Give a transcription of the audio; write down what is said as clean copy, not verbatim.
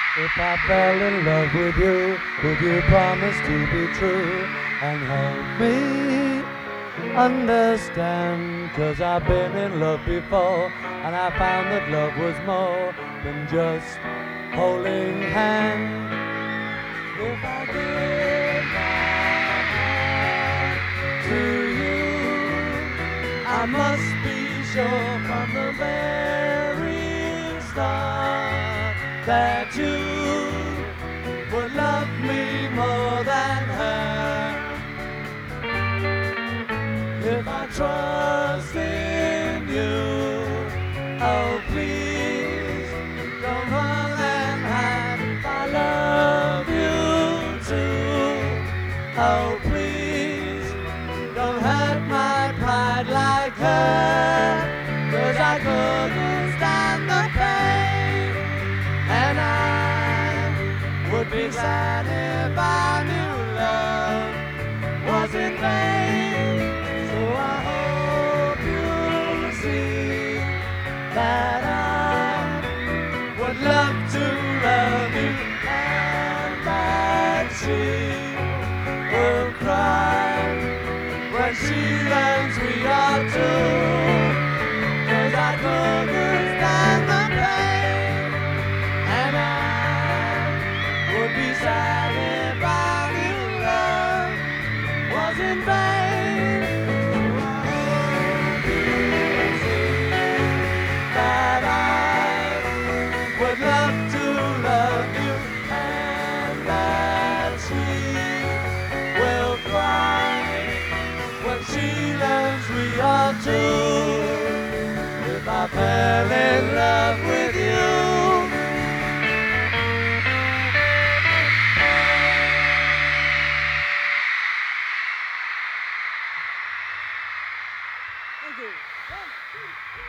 If I fell in love with you, would you promise to be true and help me understand? 'Cause I've been in love before and I found that love was more than just holding hands. If I give my heart to you, I must be sure from the very start that you would love me more than her. If I trust in you, oh please don't run and hide. If I love you too, oh please don't hurt my pride like her. 'Cause I couldn't stand the pain, and I would be sad if I knew love was in vain. So I hope you'll see that I would love to love you, and that she will cry when she learns we are two. 'Cause I couldn't stand the pain, and I would be sad if I knew love was in vain. So I hope you'll see that I would love to love you, and that she will cry when she learns we are two. If I fell in love with you. Thank you.